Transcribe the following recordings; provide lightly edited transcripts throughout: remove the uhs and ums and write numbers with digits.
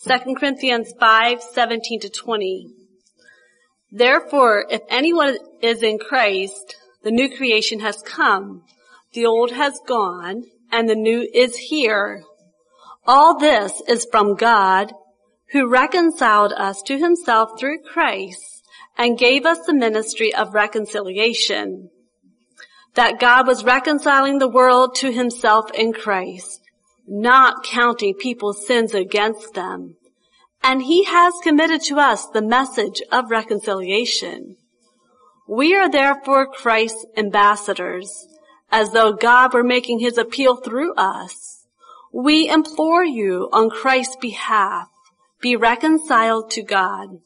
2 Corinthians 5:17-20. Therefore, if anyone is in Christ, the new creation has come. The old has gone, and the new is here. All this is from God, who reconciled us to himself through Christ and gave us the ministry of reconciliation. That God was reconciling the world to himself in Christ, not counting people's sins against them. And he has committed to us the message of reconciliation. We are therefore Christ's ambassadors, as though God were making his appeal through us. We implore you on Christ's behalf, be reconciled to God.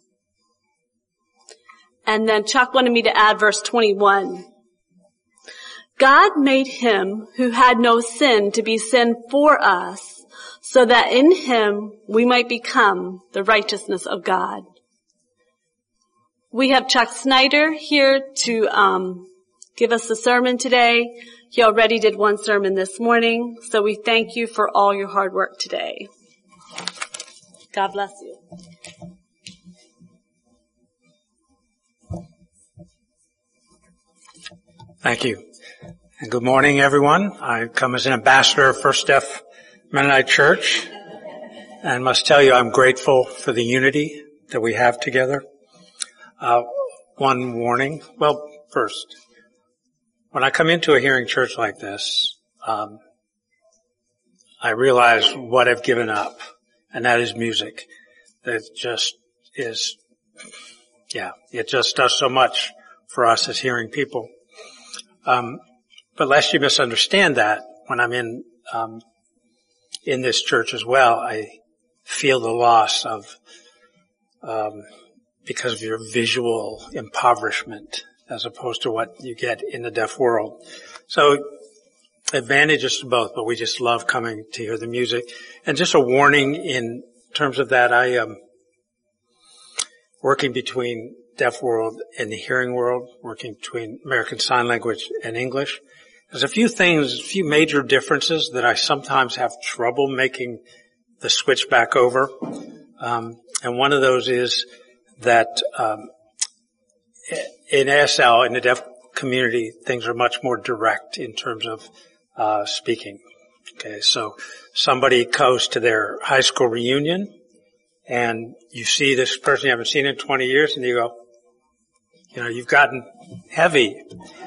And then Chuck wanted me to add verse 21. God made him who had no sin to be sin for us, so that in him we might become the righteousness of God. We have Chuck Snyder here to give us the sermon today. He already did one sermon this morning, so we thank you for all your hard work today. God bless you. Thank you. And good morning, everyone. I come as an ambassador of First F Mennonite Church and must tell you I'm grateful for the unity that we have together. One warning. Well, first, when I come into a hearing church like this, I realize what I've given up, and that is music. That just is, it just does so much for us as hearing people. But lest you misunderstand that, when I'm in this church as well, I feel the loss of, because of your visual impoverishment as opposed to what you get in the deaf world. So advantages to both, but we just love coming to hear the music. And just a warning in terms of that, I am working between deaf world and the hearing world, working between American Sign Language and English. There's a few major differences that I sometimes have trouble making the switch back over. And one of those is that in ASL, in the deaf community, things are much more direct in terms of speaking. Okay, so somebody goes to their high school reunion, and you see this person you haven't seen in 20 years, and you go, you've gotten heavy.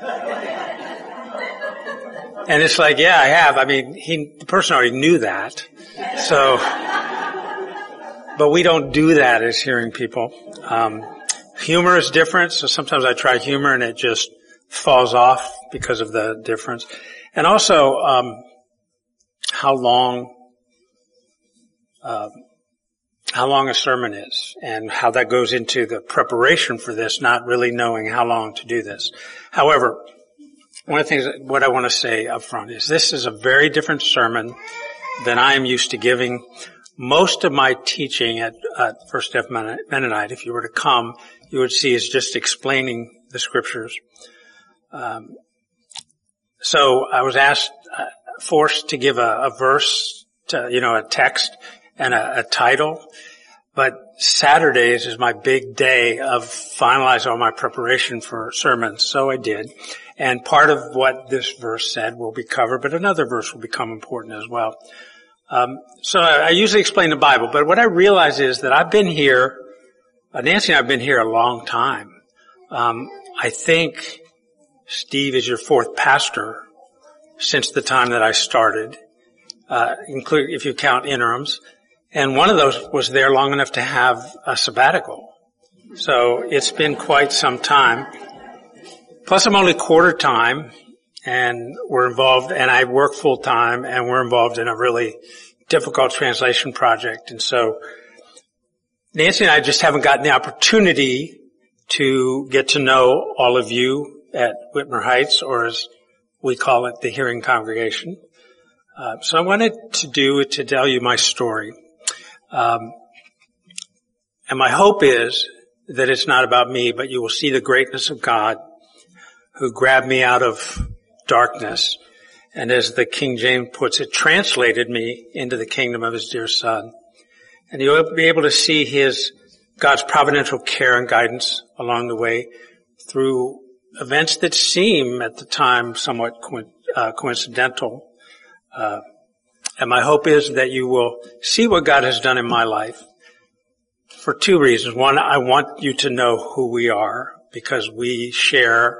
And it's like, yeah, I have. I mean, the person already knew that. So, but we don't do that as hearing people. Humor is different, so sometimes I try humor and it just falls off because of the difference. And also, how long a sermon is and how that goes into the preparation for this, not really knowing how long to do this. However, one of the things, what I want to say up front is this is a very different sermon than I am used to giving. Most of my teaching at First F Mennonite, if you were to come, you would see is just explaining the scriptures. So I was forced to give a verse, a text and a title. But Saturdays is my big day of finalizing all my preparation for sermons. So I did. And part of what this verse said will be covered, but another verse will become important as well. So I usually explain the Bible, but what I realize is that I've been here, Nancy and I have been here a long time. I think Steve is your fourth pastor since the time that I started, including if you count interims. And one of those was there long enough to have a sabbatical. So it's been quite some time. Plus I'm only quarter time and we're involved, and I work full time, and we're involved in a really difficult translation project. And so Nancy and I just haven't gotten the opportunity to get to know all of you at Whitmer Heights, or as we call it, the Hearing Congregation. So I wanted to tell you my story. And my hope is that it's not about me, but you will see the greatness of God who grabbed me out of darkness, and as the King James puts it, translated me into the kingdom of his dear Son. And you'll be able to see God's providential care and guidance along the way through events that seem at the time somewhat coincidental. And my hope is that you will see what God has done in my life for two reasons. One, I want you to know who we are because we share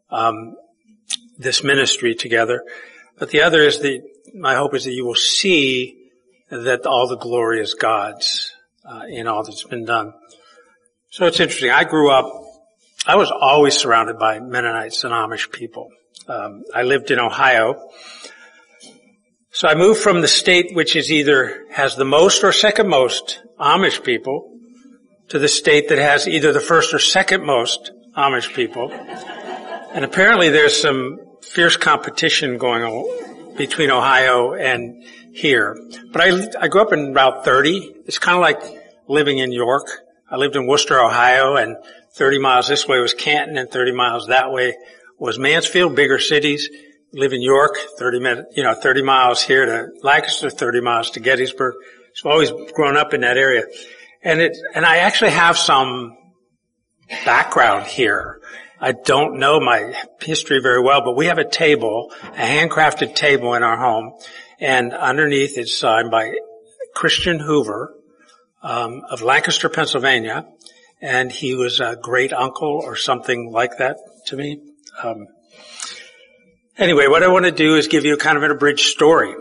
this ministry together. But the other is my hope is that you will see that all the glory is God's in all that's been done. So it's interesting. I was always surrounded by Mennonites and Amish people. I lived in Ohio. So I moved from the state which is either has the most or second most Amish people to the state that has either the first or second most Amish people. And apparently there's some fierce competition going on between Ohio and here. But I grew up in Route 30. It's kind of like living in York. I lived in Worcester, Ohio, and 30 miles this way was Canton and 30 miles that way was Mansfield, bigger cities. Live in York, 30 miles here to Lancaster, 30 miles to Gettysburg. So I've always grown up in that area. And I actually have some background here. I don't know my history very well, but we have a handcrafted table in our home, and underneath it's signed by Christian Hoover, of Lancaster, Pennsylvania, and he was a great uncle or something like that to me. Anyway, what I want to do is give you kind of an abridged story.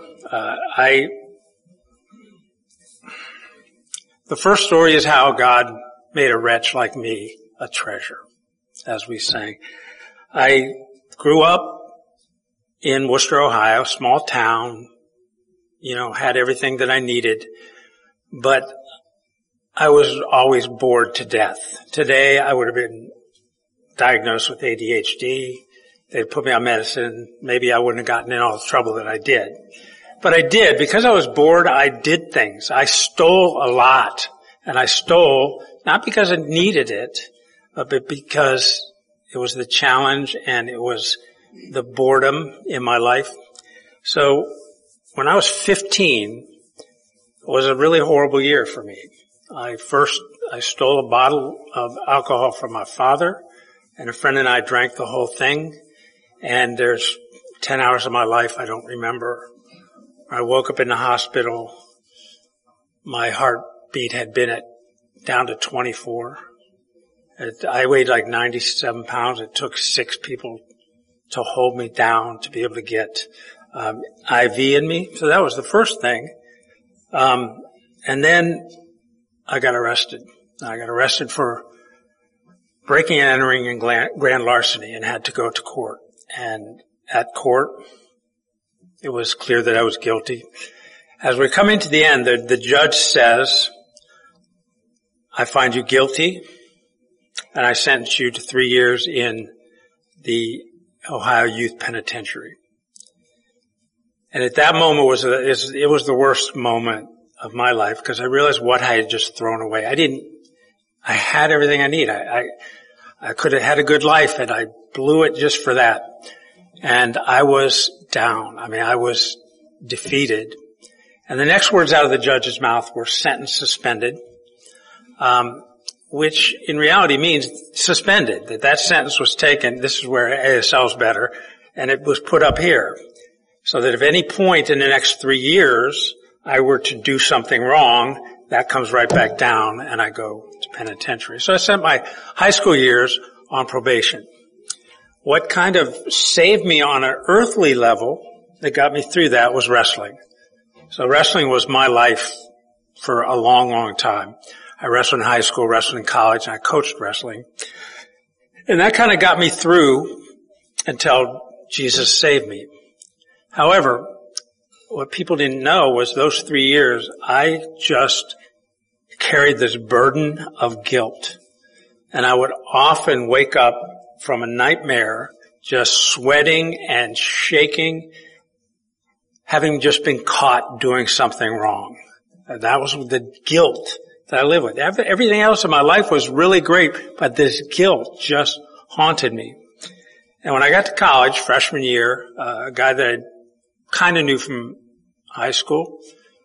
The first story is how God made a wretch like me a treasure, as we sang. I grew up in Worcester, Ohio, small town, had everything that I needed, but I was always bored to death. Today, I would have been diagnosed with ADHD. They'd put me on medicine. Maybe I wouldn't have gotten in all the trouble that I did. But I did. Because I was bored, I did things. I stole a lot. And I stole not because I needed it, but because it was the challenge and it was the boredom in my life. So when I was 15, it was a really horrible year for me. I stole a bottle of alcohol from my father, and a friend and I drank the whole thing. And there's 10 hours of my life I don't remember. I woke up in the hospital. My heartbeat had been down to 24. I weighed like 97 pounds. It took 6 people to hold me down to be able to get IV in me. So that was the first thing. And then I got arrested. I got arrested for breaking and entering and grand larceny and had to go to court. And at court, it was clear that I was guilty. As we're coming to the end, the judge says, I find you guilty, and I sentence you to 3 years in the Ohio Youth Penitentiary. And at that moment it was the worst moment of my life because I realized what I had just thrown away. I had everything I need. I could have had a good life, and I blew it just for that. And I was down. I was defeated. And the next words out of the judge's mouth were sentence suspended, which in reality means suspended. That sentence was taken. This is where ASL's better, and it was put up here. So that if any point in the next 3 years I were to do something wrong, that comes right back down and I go to penitentiary. So I spent my high school years on probation. What kind of saved me on an earthly level that got me through that was wrestling. So wrestling was my life for a long, long time. I wrestled in high school, wrestled in college, and I coached wrestling. And that kind of got me through until Jesus saved me. However, what people didn't know was those 3 years, I just carried this burden of guilt. And I would often wake up from a nightmare just sweating and shaking, having just been caught doing something wrong. That was the guilt that I lived with. Everything else in my life was really great, but this guilt just haunted me. And when I got to college, freshman year, a guy that I kind of knew from high school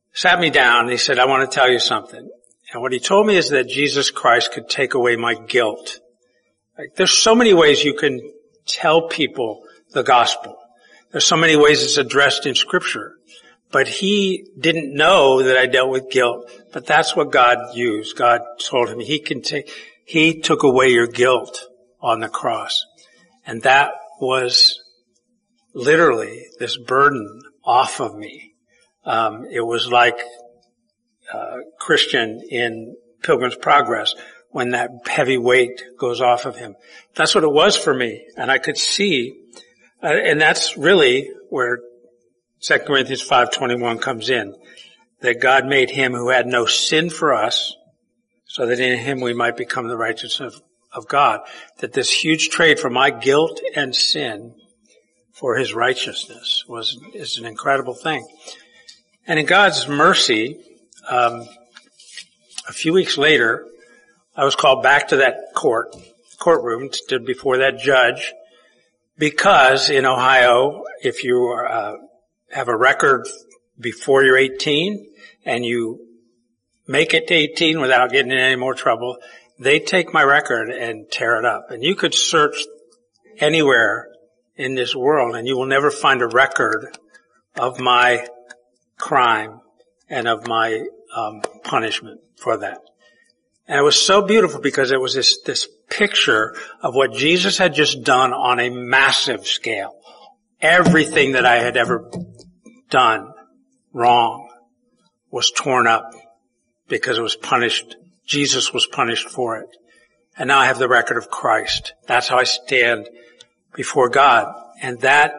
sat me down and he said, I want to tell you something. And what he told me is that Jesus Christ could take away my guilt. Like, there's so many ways you can tell people the gospel. There's so many ways it's addressed in Scripture. But he didn't know that I dealt with guilt. But that's what God used. God told him he took away your guilt on the cross. And that was literally this burden off of me. It was like Christian in Pilgrim's Progress when that heavy weight goes off of him. That's what it was for me. And I could see, and that's really where 2 Corinthians 5:21 comes in, that God made him who had no sin for us, so that in him we might become the righteousness of God. That this huge trade for my guilt and sin for his righteousness is an incredible thing. And in God's mercy, a few weeks later, I was called back to that courtroom, stood before that judge, because in Ohio, if you have a record before you're 18 and you make it to 18 without getting in any more trouble, they take my record and tear it up. And you could search anywhere in this world and you will never find a record of my crime and of my punishment for that. And it was so beautiful because it was this picture of what Jesus had just done on a massive scale. Everything that I had ever done wrong was torn up because it was punished. Jesus was punished for it. And now I have the record of Christ. That's how I stand before God. And that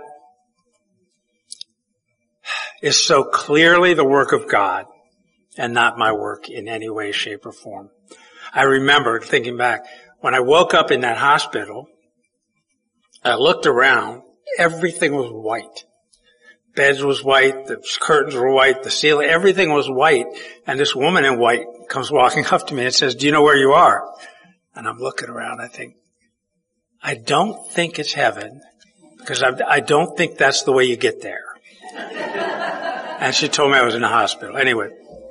is so clearly the work of God and not my work in any way, shape, or form. I remember thinking back, when I woke up in that hospital, I looked around, everything was white. Beds was white, the curtains were white, the ceiling, everything was white. And this woman in white comes walking up to me and says, do you know where you are? And I'm looking around, I think, I don't think it's heaven, because I don't think that's the way you get there. And she told me I was in the hospital. Anyway,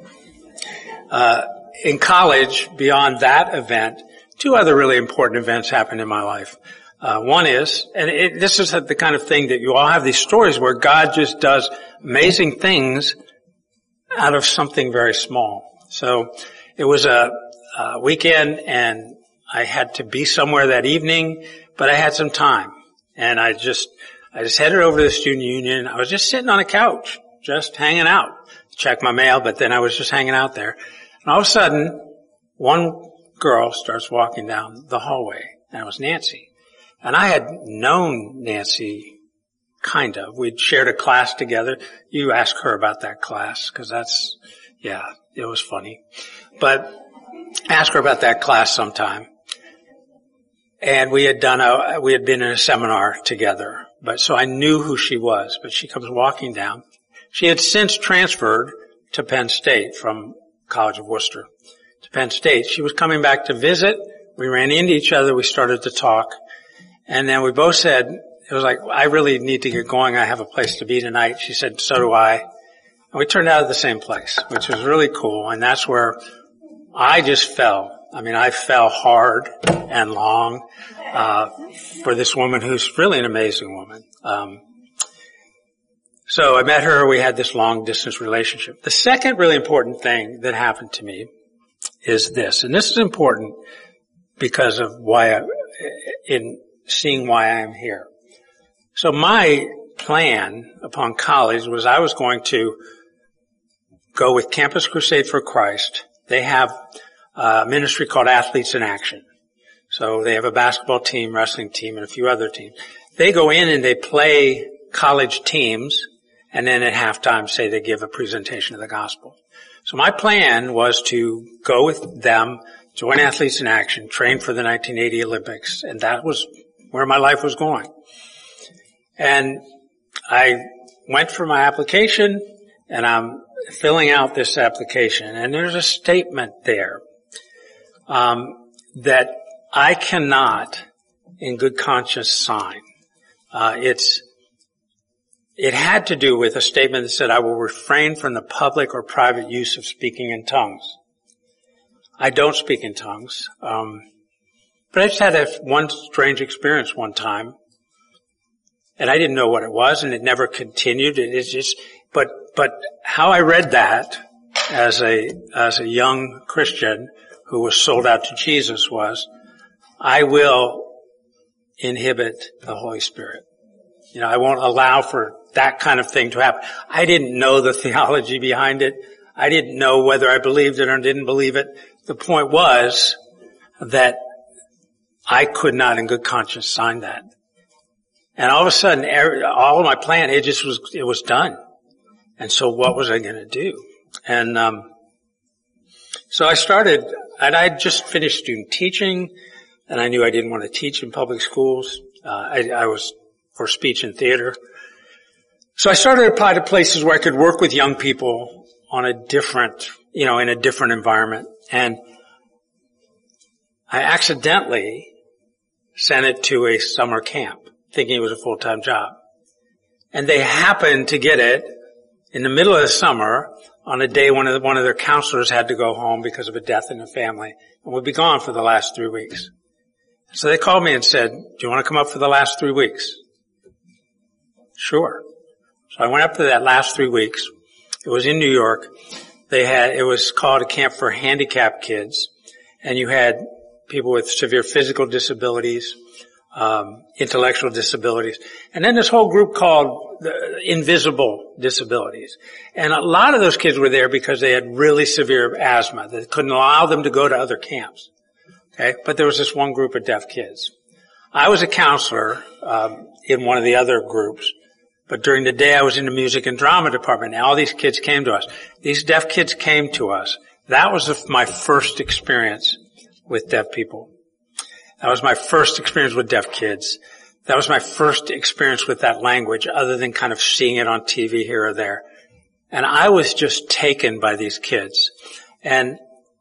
in college, beyond that event, two other really important events happened in my life. One is, and this is the kind of thing that you all have these stories where God just does amazing things out of something very small. So it was a weekend and I had to be somewhere that evening, but I had some time. And I just headed over to the student union. I was just sitting on a couch, just hanging out. Check my mail, but then I was just hanging out there. And all of a sudden, one girl starts walking down the hallway, and it was Nancy. And I had known Nancy, kind of. We'd shared a class together. You ask her about that class, because it was funny. But ask her about that class sometime. And we had been in a seminar together. But so I knew who she was, but she comes walking down. She had since transferred to Penn State from College of Worcester to Penn State. She was coming back to visit. We ran into each other. We started to talk. And then we both said, it was like, I really need to get going. I have a place to be tonight. She said, so do I. And we turned out at the same place, which was really cool. And that's where I just fell. I mean, I fell hard and long, for this woman who's really an amazing woman. So I met her. We had this long distance relationship. The second really important thing that happened to me is this, and this is important because of in seeing why I am here. So my plan upon college was I was going to go with Campus Crusade for Christ. They have a ministry called Athletes in Action. So they have a basketball team, wrestling team, and a few other teams. They go in and they play college teams, and then at halftime say they give a presentation of the gospel. So my plan was to go with them, join Athletes in Action, train for the 1980 Olympics, and that was where my life was going. And I went for my application, and I'm filling out this application, and there's a statement there that I cannot, in good conscience, sign. it had to do with a statement that said, I will refrain from the public or private use of speaking in tongues. I don't speak in tongues. But I just had one strange experience one time. And I didn't know what it was, and it never continued. It's just, but how I read that as a young Christian who was sold out to Jesus was, I will inhibit the Holy Spirit. I won't allow for that kind of thing to happen. I didn't know the theology behind it. I didn't know whether I believed it or didn't believe it. The point was that I could not in good conscience sign that. And all of a sudden, all of my plan, it was done. And so what was I going to do? And so I started, and I just finished student teaching, and I knew I didn't want to teach in public schools. I was for speech and theater. So I started to apply to places where I could work with young people on a different, in a different environment. And I accidentally sent it to a summer camp, thinking it was a full-time job. And they happened to get it in the middle of the summer on a day one of their counselors had to go home because of a death in the family and would be gone for the last 3 weeks. So they called me and said, do you want to come up for the last 3 weeks? Sure. So I went up for that last 3 weeks. It was in New York. It was called a camp for handicapped kids. And you had people with severe physical disabilities, intellectual disabilities, and then this whole group called the invisible disabilities. And a lot of those kids were there because they had really severe asthma that couldn't allow them to go to other camps. Okay, but there was this one group of deaf kids. I was a counselor in one of the other groups, but during the day I was in the music and drama department. And all these kids came to us. These deaf kids came to us. That was my first experience with deaf people. That was my first experience with deaf kids. That was my first experience with that language, other than kind of seeing it on TV here or there. And I was just taken by these kids. And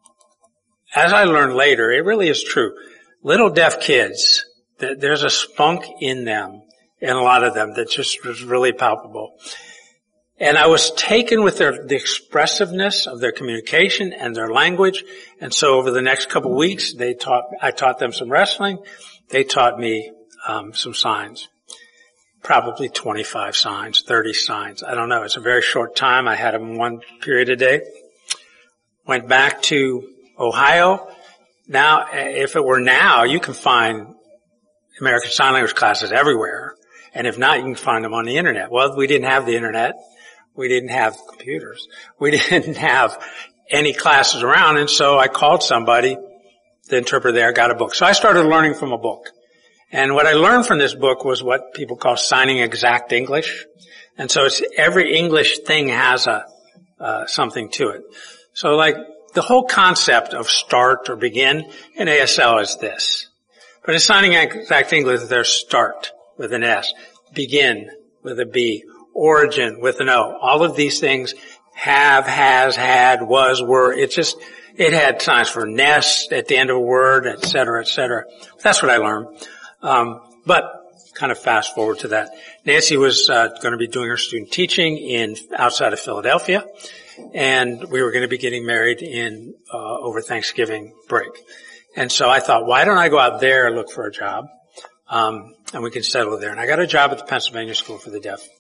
as I learned later, it really is true. Little deaf kids, there's a spunk in them, in a lot of them, that just was really palpable. And I was taken with the expressiveness of their communication and their language. And so over the next couple of weeks, I taught them some wrestling. They taught me some signs. Probably 25 signs, 30 signs. I don't know. It's a very short time. I had them one period a day. Went back to Ohio. Now, if it were now, you can find American Sign Language classes everywhere. And if not, you can find them on the internet. Well, we didn't have the internet. We didn't have computers. We didn't have any classes around. And so I called somebody, the interpreter there, got a book. So I started learning from a book. And what I learned from this book was what people call signing exact English. And so every English thing has something to it. So like the whole concept of start or begin in ASL is this. But in signing exact English, there's start with an S, begin with a B, origin with an O. All of these things have, has, had, was, were. It had signs for nest at the end of a word, et cetera, et cetera. That's what I learned. But kind of fast forward to that. Nancy was going to be doing her student teaching outside of Philadelphia, and we were going to be getting married over Thanksgiving break. And so I thought, why don't I go out there and look for a job, and we can settle there. And I got a job at the Pennsylvania School for the Deaf,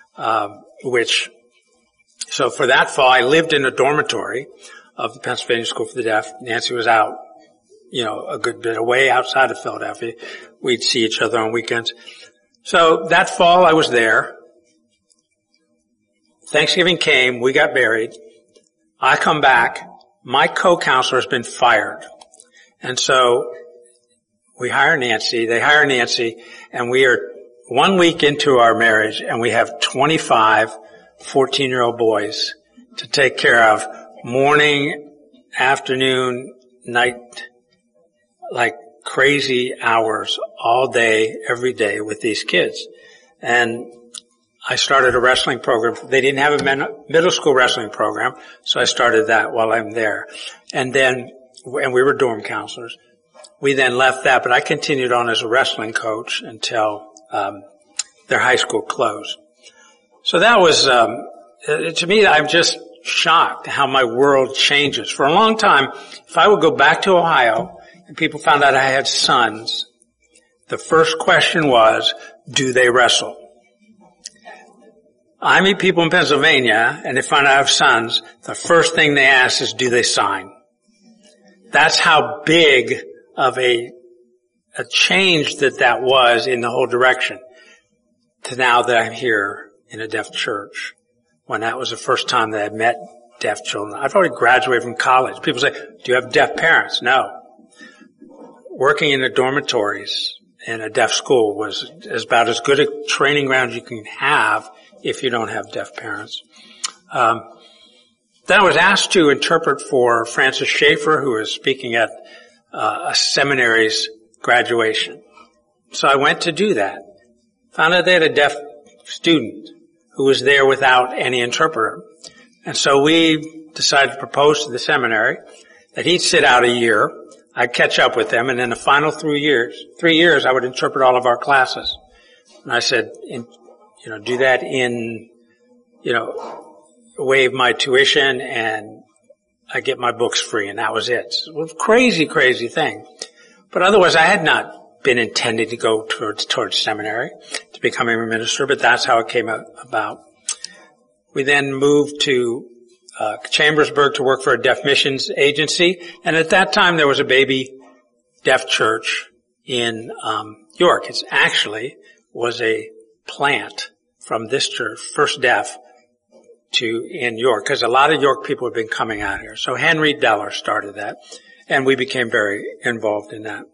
so for that fall, I lived in a dormitory of the Pennsylvania School for the Deaf. Nancy was out, a good bit away outside of Philadelphia. We'd see each other on weekends. So that fall I was there. Thanksgiving came, we got married. I come back, my co-counselor has been fired. And so they hire Nancy, and we are 1 week into our marriage, and we have 25 14-year-old boys to take care of morning, afternoon, night, like crazy hours all day, every day with these kids. And I started a wrestling program. They didn't have a middle school wrestling program, so I started that while I'm there. And we were dorm counselors. We then left that, but I continued on as a wrestling coach until their high school closed. So that was, to me, I'm just shocked how my world changes. For a long time, if I would go back to Ohio and people found out I had sons, the first question was, do they wrestle? I meet people in Pennsylvania and they find out I have sons, the first thing they ask is, do they sign? That's how big of a change that was in the whole direction to now that I'm here in a deaf church, when that was the first time that I met deaf children. I've already graduated from college. People say, do you have deaf parents? No. Working in the dormitories in a deaf school was about as good a training ground you can have if you don't have deaf parents. Then I was asked to interpret for Francis Schaeffer, who was speaking at a seminary's graduation. So I went to do that. Found out they had a deaf student who was there without any interpreter. And so we decided to propose to the seminary that he'd sit out a year, I'd catch up with them, and in the final 3 years, I would interpret all of our classes. And I said, do that waive my tuition and I get my books free, and that was it. It was a crazy, crazy thing. But otherwise, I had not been intending to go towards seminary, to becoming a minister, but that's how it came about. We then moved to Chambersburg to work for a deaf missions agency, and at that time there was a baby deaf church in York. It actually was a plant from this church, First Deaf, in York, because a lot of York people have been coming out here. So Henry Deller started that, and we became very involved in that.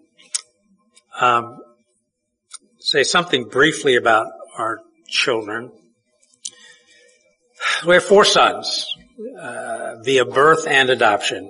Say something briefly about our children. We have 4 sons, via birth and adoption.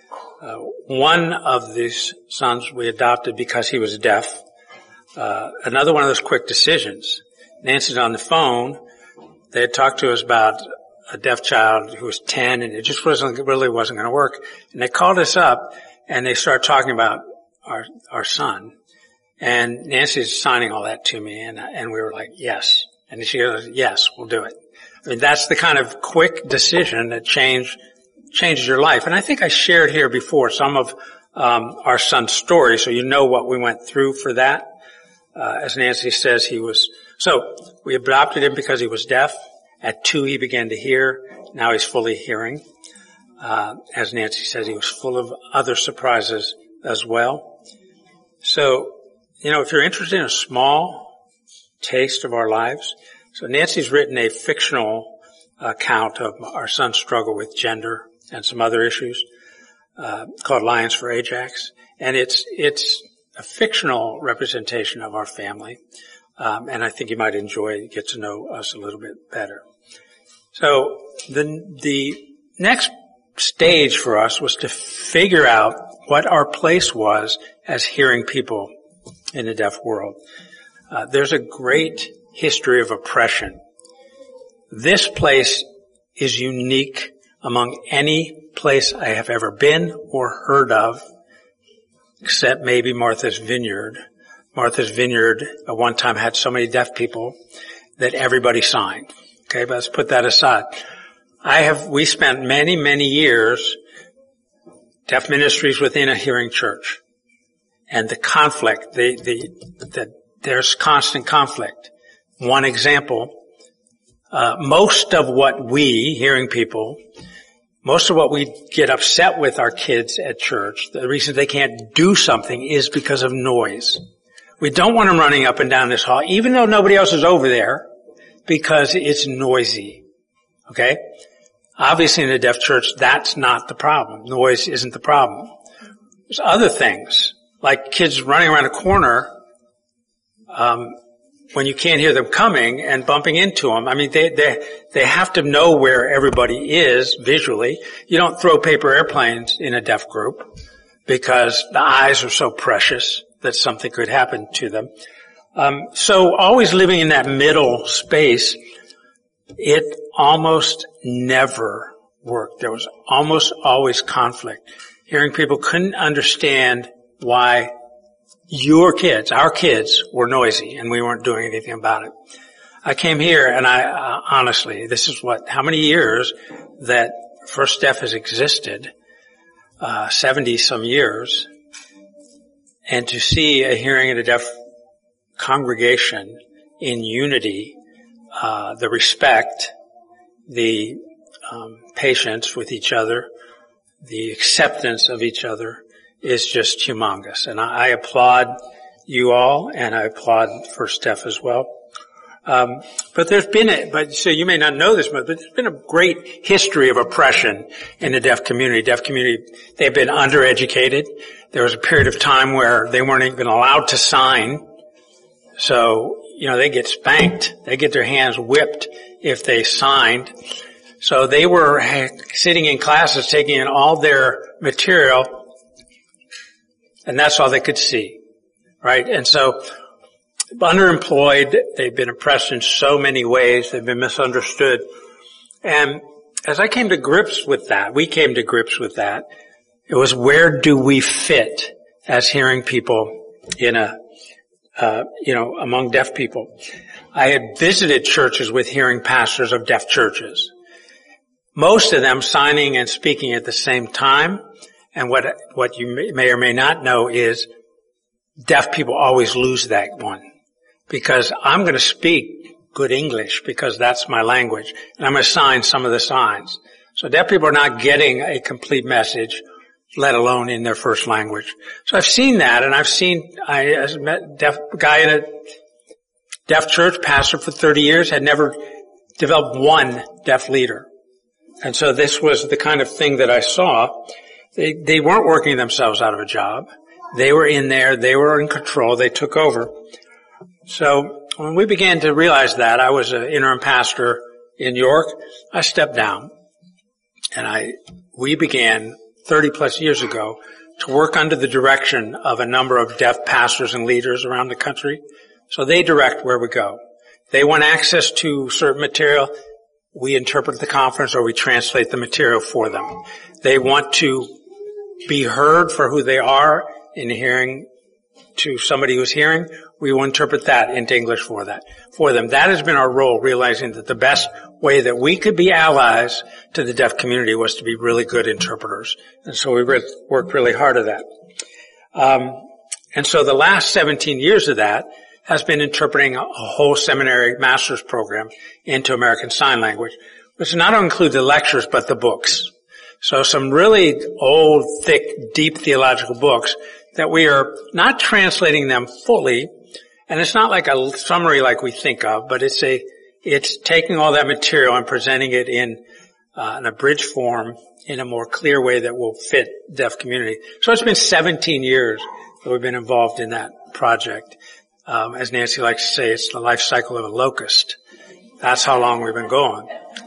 One of these sons we adopted because he was deaf. Another one of those quick decisions. Nancy's on the phone. They had talked to us about a deaf child who was 10, and it just wasn't going to work. And they called us up and they started talking about our son. And Nancy's signing all that to me, and we were like, yes. And she goes, yes, we'll do it. I mean, that's the kind of quick decision that changes your life. And I think I shared here before some of our son's story, so you know what we went through for that. As Nancy says, so we adopted him because he was deaf. At 2, he began to hear. Now he's fully hearing. As Nancy says, he was full of other surprises as well. So, if you're interested in a small taste of our lives, so Nancy's written a fictional account of our son's struggle with gender and some other issues, called Lions for Ajax. And it's a fictional representation of our family. And I think you might get to know us a little bit better. So the next stage for us was to figure out what our place was as hearing people in the deaf world. There's a great history of oppression. This place is unique among any place I have ever been or heard of, except maybe Martha's Vineyard. Martha's Vineyard at one time had so many deaf people that everybody signed. Okay, but let's put that aside. We spent many, many years deaf ministries within a hearing church. And the conflict, there's constant conflict. One example, most of what we, hearing people, most of what we get upset with our kids at church, the reason they can't do something is because of noise. We don't want them running up and down this hall, even though nobody else is over there, because it's noisy. Okay? Obviously in a deaf church, that's not the problem. Noise isn't the problem. There's other things, like kids running around a corner, when you can't hear them coming and bumping into them. I mean, they have to know where everybody is visually. You don't throw paper airplanes in a deaf group because the eyes are so precious that something could happen to them. So always living in that middle space, it almost never worked. There was almost always conflict. Hearing people couldn't understand why our kids, were noisy and we weren't doing anything about it. I came here and honestly, this is how many years that First Deaf has existed, 70 some years, and to see a hearing and a deaf congregation in unity, the respect, the patience with each other, the acceptance of each other is just humongous. And I applaud you all, and I applaud First Deaf as well. But so you may not know this, but there's been a great history of oppression in the deaf community. Deaf community, they've been undereducated. There was a period of time where they weren't even allowed to sign. So, they get spanked. They get their hands whipped if they signed. So they were sitting in classes, taking in all their material, and that's all they could see, right? And so, underemployed, they've been oppressed in so many ways, they've been misunderstood. And as I came to grips with that, we came to grips with that, it was where do we fit as hearing people in among deaf people. I had visited churches with hearing pastors of deaf churches. Most of them signing and speaking at the same time. And what you may or may not know is deaf people always lose that one. Because I'm going to speak good English because that's my language. And I'm going to sign some of the signs. So deaf people are not getting a complete message, let alone in their first language. So I've seen that, and I met a guy in a deaf church, pastor for 30 years, had never developed one deaf leader. And so this was the kind of thing that I saw. They weren't working themselves out of a job. They were in there. They were in control. They took over. So when we began to realize that, I was an interim pastor in York. I stepped down, and we began 30 plus years ago to work under the direction of a number of deaf pastors and leaders around the country. So they direct where we go. They want access to certain material. We interpret the conference or we translate the material for them. They want to be heard for who they are in hearing to somebody who's hearing. We will interpret that into English for them. That has been our role, realizing that the best way that we could be allies to the deaf community was to be really good interpreters. And so we worked really hard at that. And so the last 17 years of that has been interpreting a whole seminary master's program into American Sign Language, which not only include the lectures, but the books. So some really old, thick, deep theological books that we are not translating them fully. And it's not like a summary like we think of, but it's taking all that material and presenting it in an abridged form in a more clear way that will fit the deaf community. So it's been 17 years that we've been involved in that project. As Nancy likes to say, it's the life cycle of a locust. That's how long we've been going.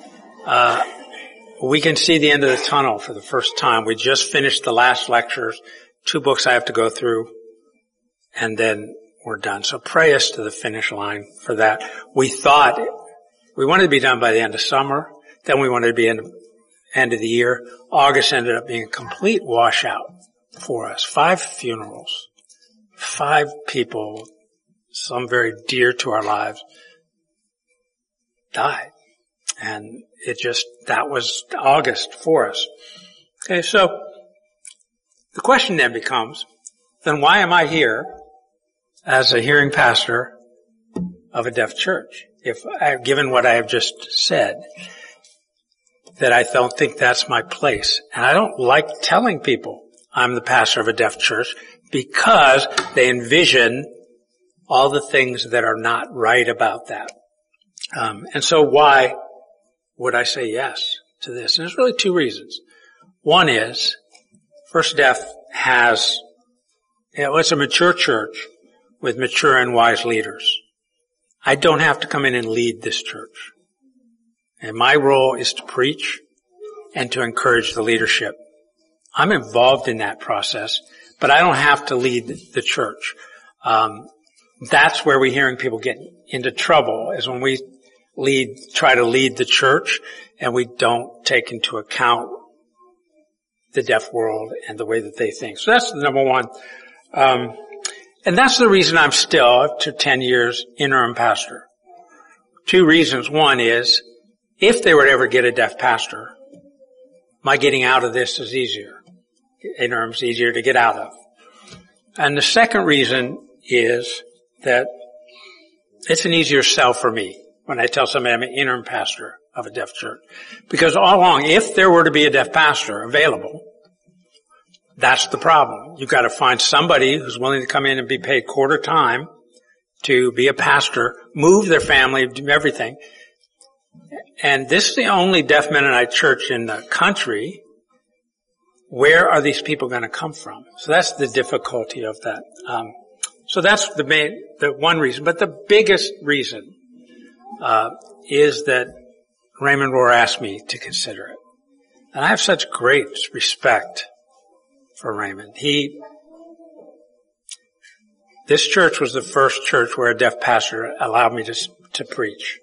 We can see the end of the tunnel for the first time. We just finished the last lectures, 2 books I have to go through, and then we're done. So pray us to the finish line for that. We thought we wanted to be done by the end of summer. Then we wanted to be in the end of the year. August ended up being a complete washout for us. 5 funerals, 5 people, some very dear to our lives, died. And that was August for us. Okay, so the question then becomes, then why am I here as a hearing pastor of a deaf church? Given what I have just said, that I don't think that's my place. And I don't like telling people I'm the pastor of a deaf church because they envision all the things that are not right about that. And so why would I say yes to this? And there's really 2 reasons. One is, First Deaf it's a mature church with mature and wise leaders. I don't have to come in and lead this church. And my role is to preach and to encourage the leadership. I'm involved in that process, but I don't have to lead the church. That's where we're hearing people get into trouble, is when we try to lead the church and we don't take into account the deaf world and the way that they think. So that's number one. And that's the reason I'm still, after 10 years, interim pastor. Two reasons. One is, if they were to ever get a deaf pastor, my getting out of this is easier. Interim's easier to get out of. And the second reason is that it's an easier sell for me when I tell somebody I'm an interim pastor of a deaf church. Because all along, if there were to be a deaf pastor available, that's the problem. You've got to find somebody who's willing to come in and be paid quarter time to be a pastor, move their family, do everything. And this is the only deaf Mennonite church in the country. Where are these people going to come from? So that's the difficulty of that. So that's the one reason. But the biggest reason is that Raymond Rohr asked me to consider it. And I have such great respect for Raymond. This church was the first church where a deaf pastor allowed me to preach.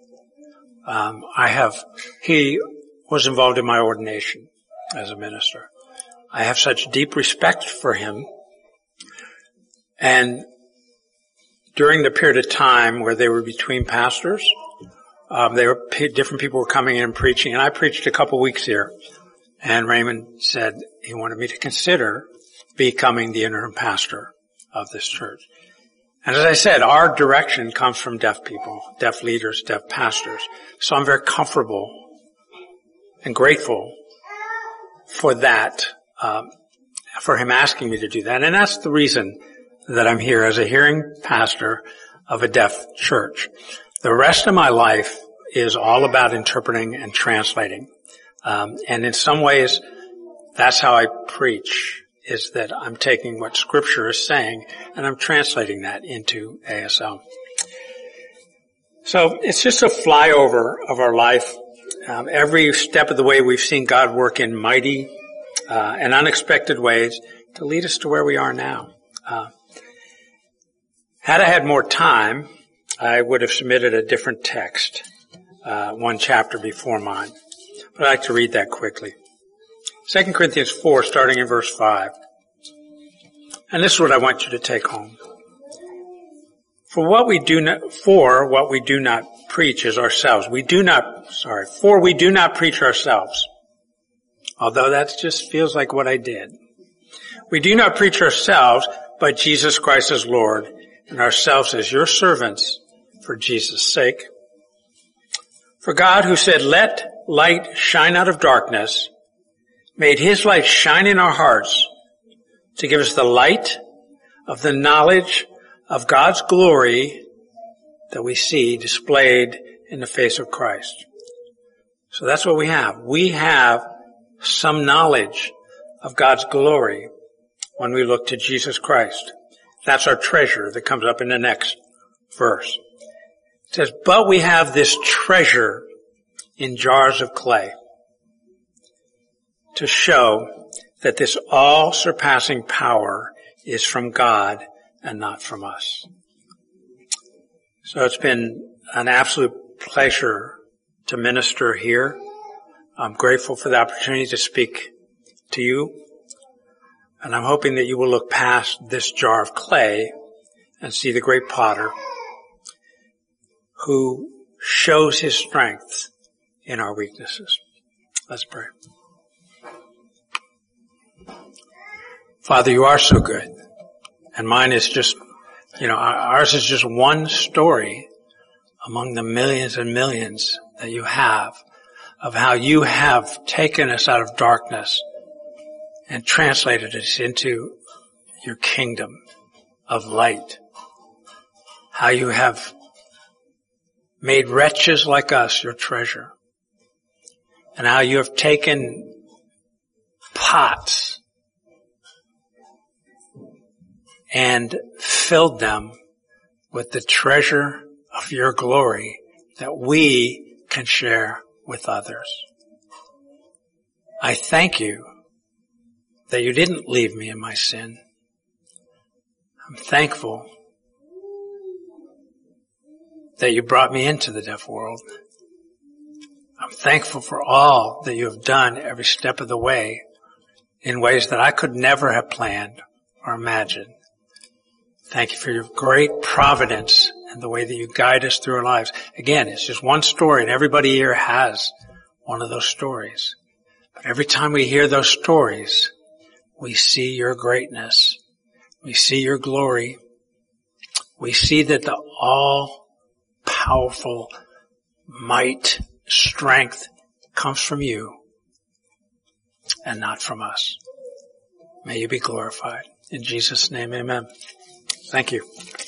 He was involved in my ordination as a minister. I have such deep respect for him. And during the period of time where they were between pastors, different people were coming in and preaching, and I preached a couple weeks here. And Raymond said he wanted me to consider becoming the interim pastor of this church. And as I said, our direction comes from deaf people, deaf leaders, deaf pastors. So I'm very comfortable and grateful for that, for him asking me to do that. And that's the reason that I'm here as a hearing pastor of a deaf church. The rest of my life is all about interpreting and translating. And in some ways, that's how I preach, is that I'm taking what Scripture is saying and I'm translating that into ASL. So it's just a flyover of our life. Every step of the way we've seen God work in mighty and unexpected ways to lead us to where we are now. Had I had more time, I would have submitted a different text, one chapter before mine. But I'd like to read that quickly. 2 Corinthians 4, starting in verse 5. And this is what I want you to take home. For what we do not preach is ourselves. For we do not preach ourselves. Although that just feels like what I did. We do not preach ourselves, but Jesus Christ as Lord, and ourselves as your servants for Jesus' sake. For God, who said, "Let light shine out of darkness," made his light shine in our hearts to give us the light of the knowledge of God's glory that we see displayed in the face of Christ. So that's what we have. We have some knowledge of God's glory when we look to Jesus Christ. That's our treasure that comes up in the next verse. It says, but we have this treasure in jars of clay to show that this all-surpassing power is from God and not from us. So it's been an absolute pleasure to minister here. I'm grateful for the opportunity to speak to you. And I'm hoping that you will look past this jar of clay and see the great potter who shows his strength in our weaknesses. Let's pray. Father, you are so good. And mine is just, ours is just one story among the millions and millions that you have of how you have taken us out of darkness and translated us into your kingdom of light. How you have made wretches like us your treasure. And how you have taken pots and filled them with the treasure of your glory that we can share with others. I thank you that you didn't leave me in my sin. I'm thankful that you brought me into the deaf world. I'm thankful for all that you have done every step of the way in ways that I could never have planned or imagined. Thank you for your great providence and the way that you guide us through our lives. Again, it's just one story, and everybody here has one of those stories. But every time we hear those stories, we see your greatness. We see your glory. We see that the all-powerful might, strength comes from you and not from us. May you be glorified. In Jesus' name, amen. Thank you.